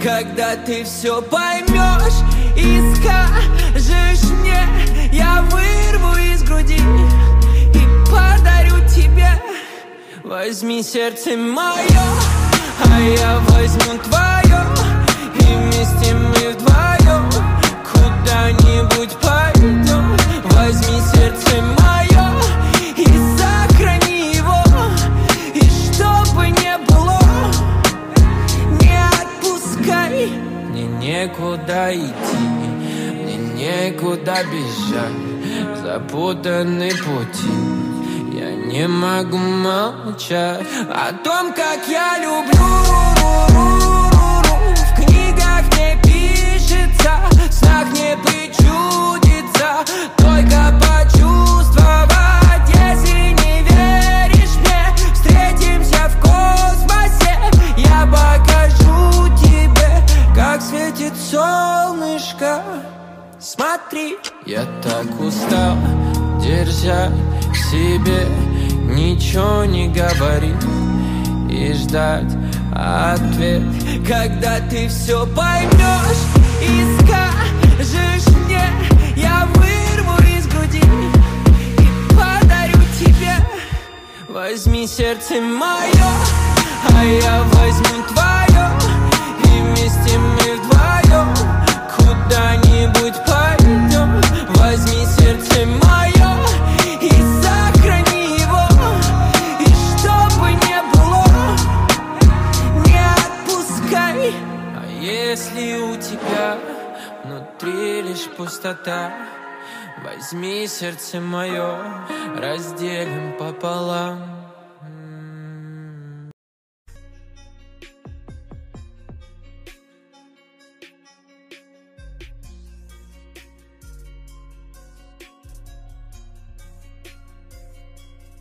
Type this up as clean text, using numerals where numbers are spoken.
когда ты все поймешь и скажешь мне, я вырву из груди и подарю тебе. Возьми сердце мое, а я возьму твое, и вместе мы вдвоем куда-нибудь пойдем. Возьми сердце мое и сохрани его, и чтобы не было, не отпускай. Мне некуда идти, мне некуда бежать, запутаны пути. Я не могу молчать о том, как я люблю. В книгах не пишется, в снах не причудится, только почувствовать. Если не веришь мне, встретимся в космосе. Я покажу тебе, как светит солнышко. Смотри, я так устал держать в себе, ничего не говорить и ждать ответ. Когда ты все поймешь и скажешь мне, я вырву из груди и подарю тебе. Возьми сердце мое, а я возьму твое, и вместе мы вдвоем куда-нибудь пойдем. Возьми сердце мое и сохрани его, и чтобы не было, не отпускай. А если у тебя внутри лишь пустота, возьми сердце мое, разделим пополам.